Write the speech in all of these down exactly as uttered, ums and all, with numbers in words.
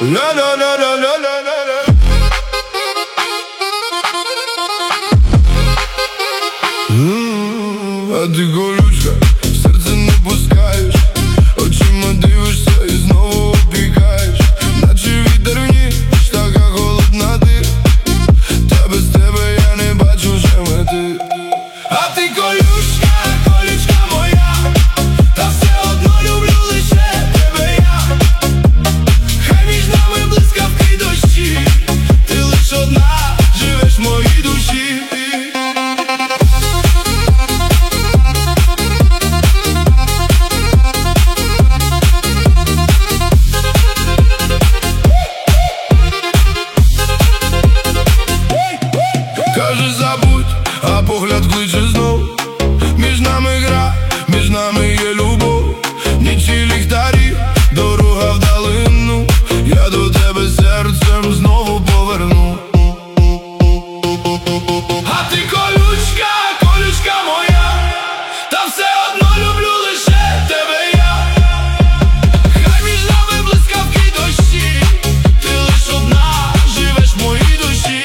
Ля-ля-ля-ля-ля-ля-ля. А ти колючка, в серце не пускаєш, очима дивишся і знову обігаєш, наче вітер в ніч, така холодна ти, та без тебе я не бачу вже мети. А ти колючка, колючка моя, та все одно люблю лише тебе я. Хай між нами блискавки й дощі, ти лиш одна живеш в моїй душі. Каже забудь, а погляд кличе знов. Між нами гра, між нами є любов. Нічі ліхтарі, дорога вдалину, я до тебе серцем знову поверну. А ти колючка, колючка моя, та все одно люблю лише тебе я. Хай між нами блискавки й дощі, ти лиш одна живеш в моїй душі.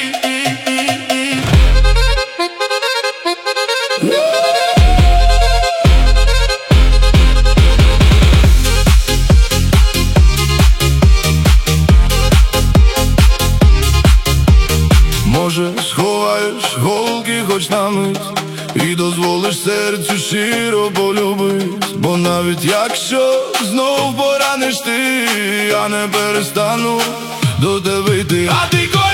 Може, сховаєш голки хоч на мить і дозволиш серцю щиро полюбить. Бо навіть якщо знов пораниш ти, я не перестану до тебе йти. А ти